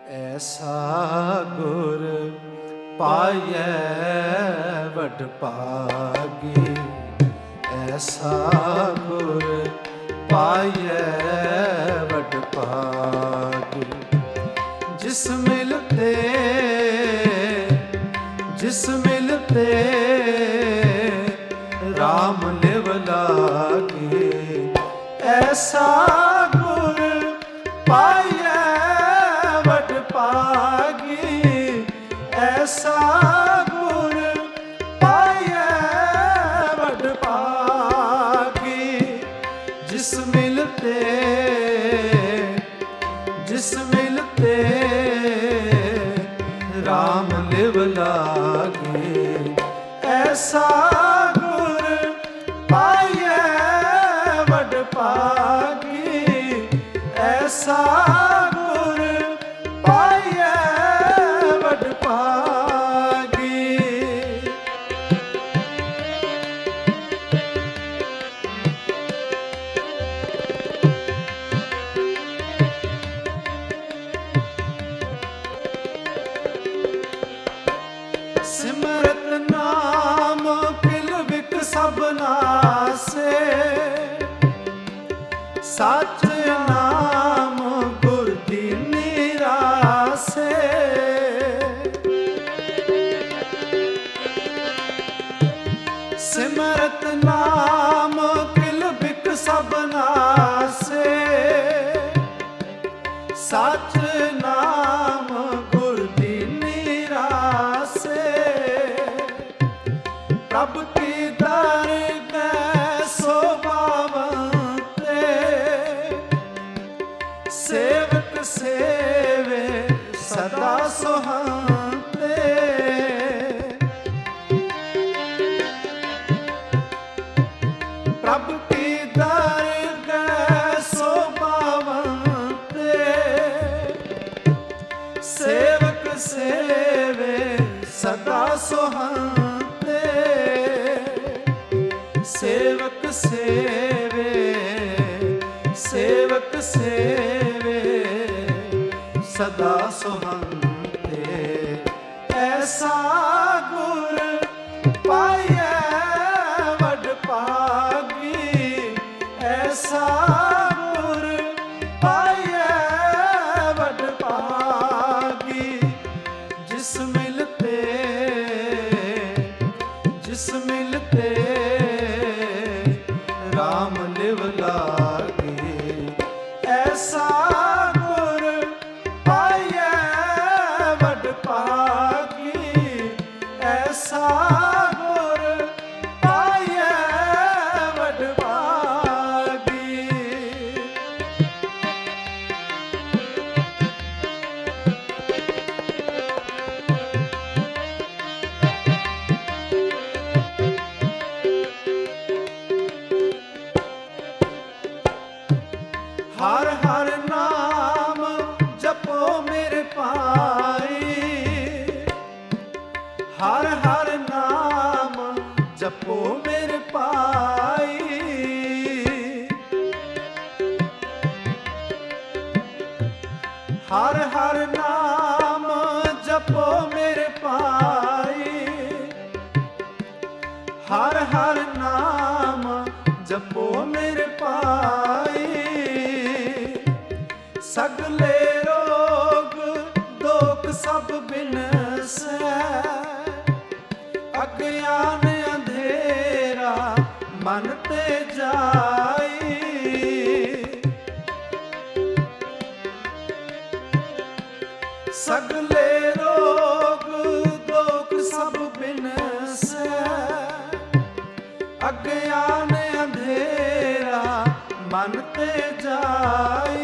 ਐਸਾ ਗੁਰ ਪਾਇਐ ਵਡ ਭਾਗੀ, ਐਸਾ ਗੁਰ ਪਾਇਐ ਵਡ ਭਾਗੀ। ਜਿਸ ਮਿਲਤੇ ਰਾਮ ਲਿਵ ਲਾਗੇ, ਐਸਾ ਗੁਰ ਪਾਇਐ ਵਡ ਭਾਗੀ, ਐਸਾ ਗੁਰ ਪਾਇਐ ਵਡ ਭਾਗੀ। ਜਿਸ ਮਿਲਤੇ ਰਾਮ ਲਿਵ ਲਾਗੇ, ਐਸਾ ਗੁਰ ਪਾਇਐ ਵਡ ਭਾਗੀ, ਐਸਾ ਗੁਰ ਪਾਇਐ ਵਡ ਭਾਗੀ। ਸਿਮਰਤ ਨਾਮ ਕਿਲ ਵਿਕ ਸਭ ਨਾਸੇ, ਸਚ ਨਾਮ ਗੁਰ ਦੀਨੀ ਰਾਸੇ। ਸਿਮਰਤ ਨਾਮ ਕਿਲ ਵਿਕ ਸਭ ਨਾਸੇ, ਸਚ ਨਾਮ ਗੁਰ ਦੀਨੀ ਰਾਸੇ। ਪ੍ਰਭ ਕੀ ਦਰਗਹਿ ਸੋਭਾਵੰਤੇ, ਸੇਵਕ ਸੇਵੇ ਸਦਾ ਸੁਹਾੰਤੇ। ਪ੍ਰਭ ਕੀ ਦਰਗਹਿ ਸੋਭਾਵੰਤੇ, ਸੇਵਕ ਸੇਵੇ ਸਦਾ ਸੁਹਾੰਤੇ। ਸੇਵਕ ਸੇਵੇ ਸਦਾ ਸੁਹਾੰਤੇ। ਐਸਾ ਗੁਰ ਪਾਇਐ ਵਡ ਭਾਗੀ, ਐਸਾ ਗੁਰ ਪਾਇਐ ਵਡ ਭਾਗੀ। ਜਿਸ ਮਿਲਤੇ ਰਾਮ ਲਿਵ ਲਾਗੇ, ਐਸਾ ਗੁਰ ਪਾਇਐ ਵਡ ਭਾਗੀ, ਐਸਾ ਗੁਰ ਪਾਇਐ ਵਡ ਭਾਗੀ। ਹਰ ਹਰ ਨਾਮ ਜਪੋ ਮੇਰੇ ਭਾਈ, ਹਰ ਹਰ ਨਾਮ ਜਪੋ ਮੇਰੇ ਭਾਈ। ਹਰ ਹਰ ਨਾਮ ਜਪੋ ਮੇਰੇ ਭਾਈ, ਹਰ ਹਰ ਨਾਮ ਜਪੋ ਮੇਰੇ ਭਾਈ। ਸਗਲੇ ਰੋਗ ਦੋਖ ਸਭ ਬਿਨਸੈ, ਅਗਿਆਨ ਅੰਧੇਰਾ ਮਨ ਤੇ ਜਾਈ। ਸਗਲੇ ਰੋਗ ਦੋਖ ਸਭ ਬਿਨਸੈ, ਅਗਿਆਨ ਅੰਧੇਰਾ ਮਨ ਤੇ ਜਾਈ।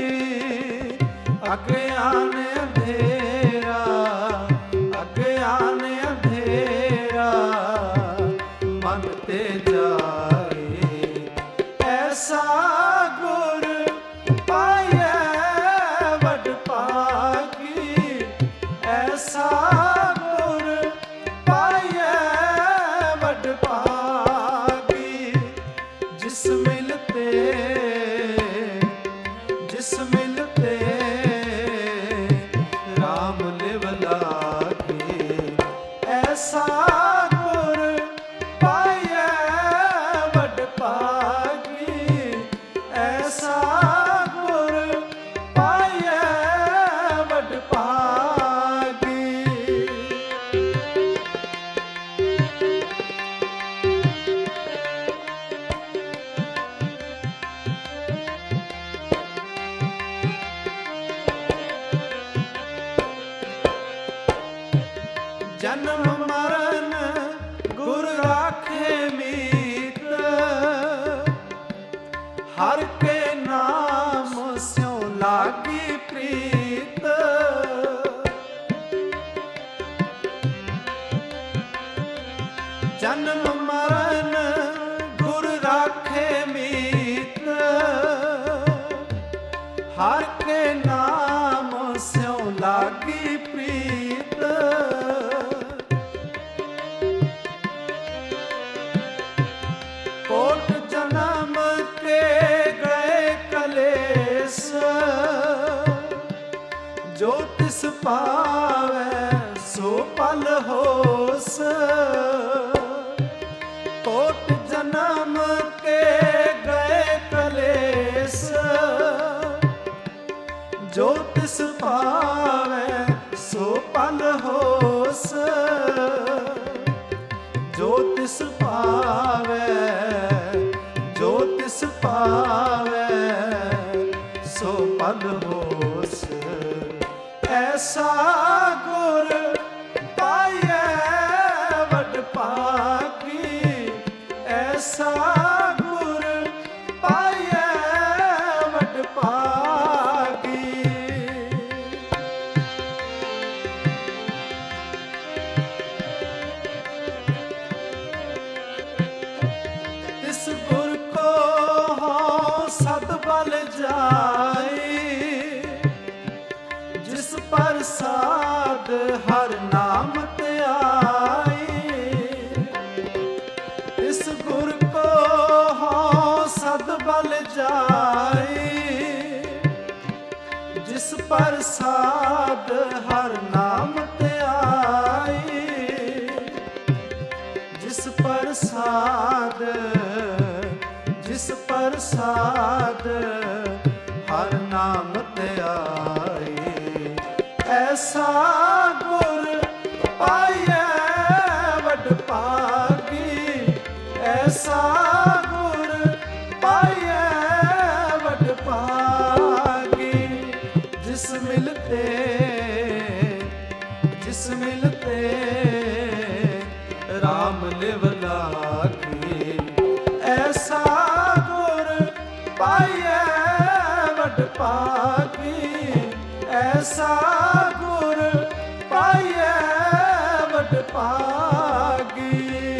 ਅਗਿਆਨ ਅੰਧੇਰਾ ਮਨ ਤੇ ਜਾਏ। ਐਸਾ ਗੁਰ ਪਾਇਐ ਵਡ ਭਾਗੀ, ਐਸਾ ਗੁਰ ਪਾਇਐ ਵਡ ਭਾਗੀ। ਜਿਸ ਮਿਲਤੇ ਲਾਗੀ ਪ੍ਰੀਤ। ਕੋਟ ਜਨਮ ਕੇ ਗਏ ਕਲੇਸ਼, ਜੋ ਤਿਸ ਪਾਵੈ ਸੋ ਪਲ ਹੋਸ। ਕੋਟ ਜਨਮ ਕੇ ਗਏ ਕਲੇਸ਼, ਜੋ ਤਿਸ ਪਾਵੈ ਸੋ ਪਲ ਹੋਸ। ਜੋ ਤਿਸ ਪਾਵੈ, ਜੋ ਤਿਸ ਪਾਵੈ ਸੋ ਪਲ ਹੋਸ। ਐਸਾ ਗੁਰ ਪਾਈਐ ਵਡ ਭਾਗੀ, ਐਸਾ ਗੁਰ ਪਾਈਐ ਵਡ ਭਾਗੀ। ਤਿਸ ਗੁਰ ਕੋ ਹਉ ਸਦ ਬਲ ਜਾਈ, ਜਿਸ ਪ੍ਰਸਾਦ ਹਰ ਨਾਮ ਧਿਆਈ। ਇਸ ਗੁਰ ਕੋ ਹਉ ਸਦ ਬਲ ਜਾਈ, ਜਿਸ ਪ੍ਰਸਾਦ ਹਰ ਨਾਮ ਧਿਆਈ। ਜਿਸ ਪ੍ਰਸਾਦ, ਜਿਸ ਪ੍ਰਸਾਦ ਹਰ ਨਾਮ ਧਿਆਈ। ਐਸਾ ਗੁਰ ਪਾਈਐ ਵਡ ਭਾਗੀ, ਐਸਾ ਗੁਰ ਪਾਈਐ ਵਡ ਭਾਗੀ। ਜਿਸ ਮਿਲਤੇ, ਜਿਸ ਮਿਲਤੇ ਰਾਮ ਲਿਵ ਲਾਗੀ। ਐਸਾ ਗੁਰ ਪਾਈਐ ਵਡ ਭਾਗੀ, ਐਸਾ ਗੁਰ ਪਾਈਐ ਵਡ ਭਾਗੀ।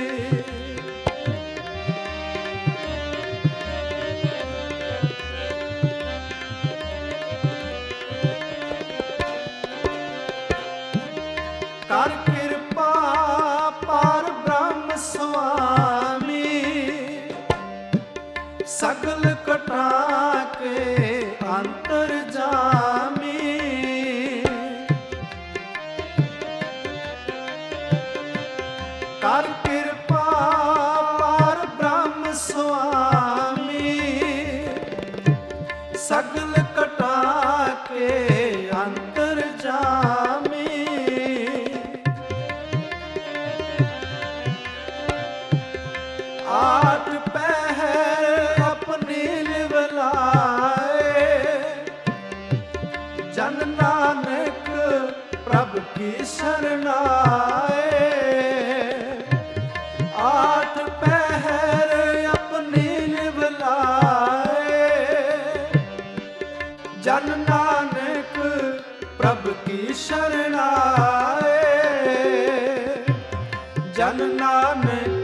ਕਰ ਕਿਰਪਾ ਪਾਰ ਬ੍ਰਹਮ ਸੁਆਮੀ, ਸਗਲ ਕਟਾ ਕੇ ਅੰਤਰ ਜਾਮੀ। ਕਰ ਕਿਰਪਾ ਪਾਰ ਬ੍ਰਹਮ ਸੁਆਮੀ, ਸਗਲ ਕਟਾ ਕੇ ਅੰਤਰ ਜਾਮੀ। ਆਠ ਪਹਿਰ ਆਪਣੀ ਲਿਵ ਲਾਏ, ਜਨ ਨਾਨਕ ਪ੍ਰਭ ਕੀ ਸ਼ਰਨਾਏ। ਆਠ ਪਹਿਰ ਆਪਣੀ ਲਿਵ ਲਾਏ, ਜਨ ਨਾਨਕ ਪ੍ਰਭ ਕੀ ਸ਼ਰਨਾਏ। ਜਨ ਨਾਨਕ,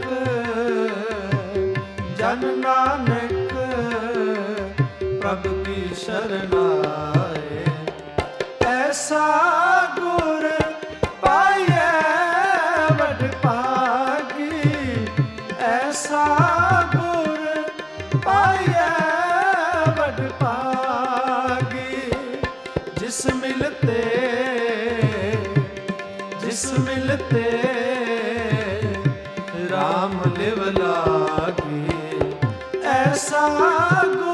ਜਨ ਨਾਨਕ ਪ੍ਰਭ ਕੀ ਸ਼ਰਨਾਏ। ਐਸਾ ਗੁਰ ਪਾਈਐ ਵਡ ਭਾਗੀ, ਐਸਾ ਗੁਰ ਪਾਈਐ ਵਡ ਭਾਗੀ। ਜਿਸ ਮਿਲਤੇ, ਜਿਸ ਮਿਲਤੇ ਰਾਮ ਲਿਵ ਲਾਗੀ। ਐਸਾ